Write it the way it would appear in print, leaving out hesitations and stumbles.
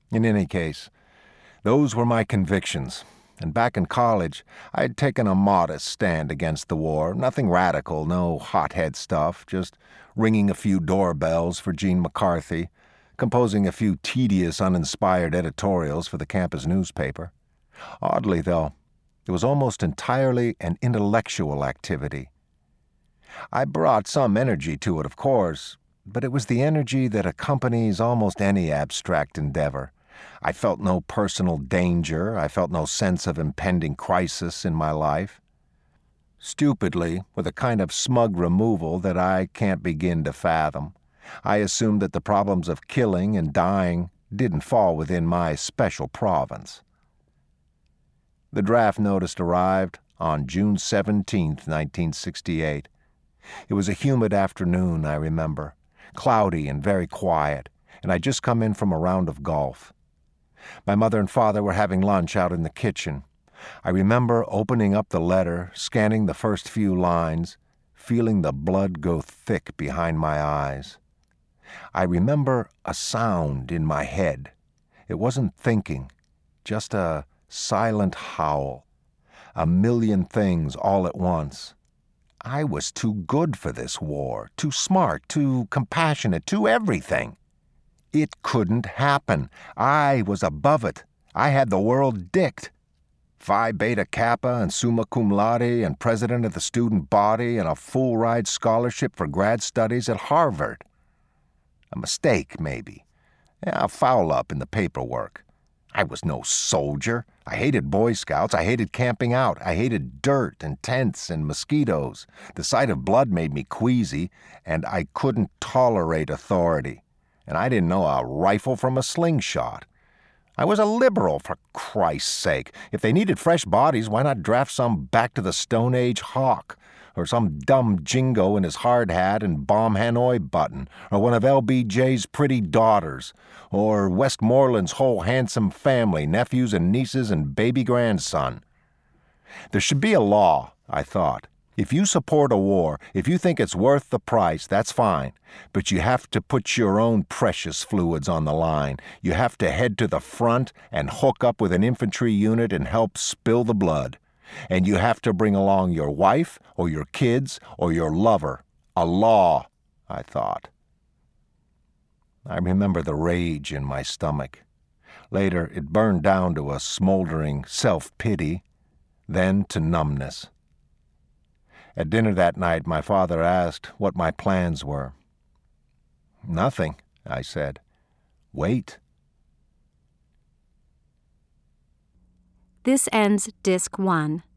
In any case, those were my convictions, and back in college, I had taken a modest stand against the war. Nothing radical, no hothead stuff, just ringing a few doorbells for Gene McCarthy, composing a few tedious, uninspired editorials for the campus newspaper. Oddly, though, it was almost entirely an intellectual activity. I brought some energy to it, of course, but it was the energy that accompanies almost any abstract endeavor. I felt no personal danger. I felt no sense of impending crisis in my life. Stupidly, with a kind of smug removal that I can't begin to fathom, I assumed that the problems of killing and dying didn't fall within my special province. The draft notice arrived on June 17th, 1968. It was a humid afternoon, I remember, cloudy and very quiet, and I'd just come in from a round of golf. My mother and father were having lunch out in the kitchen. I remember opening up the letter, scanning the first few lines, feeling the blood go thick behind my eyes. I remember a sound in my head. It wasn't thinking, just a silent howl. A million things all at once. I was too good for this war, too smart, too compassionate, too everything. It couldn't happen. I was above it. I had the world dicked. Phi Beta Kappa and summa cum laude and president of the student body and a full-ride scholarship for grad studies at Harvard. A mistake, maybe. A foul-up in the paperwork. I was no soldier. I hated Boy Scouts. I hated camping out. I hated dirt and tents and mosquitoes. The sight of blood made me queasy, and I couldn't tolerate authority. And I didn't know a rifle from a slingshot. I was a liberal, for Christ's sake. If they needed fresh bodies, why not draft some back to the Stone Age hawk? Or some dumb jingo in his hard hat and bomb Hanoi button, or one of LBJ's pretty daughters, or Westmoreland's whole handsome family, nephews and nieces and baby grandson. There should be a law, I thought. If you support a war, if you think it's worth the price, that's fine. But you have to put your own precious fluids on the line. You have to head to the front and hook up with an infantry unit and help spill the blood. And you have to bring along your wife or your kids or your lover. A law, I thought. I remember the rage in my stomach. Later, it burned down to a smoldering self-pity, then to numbness. At dinner that night, my father asked what my plans were. "Nothing," I said. "Wait." This ends Disc 1.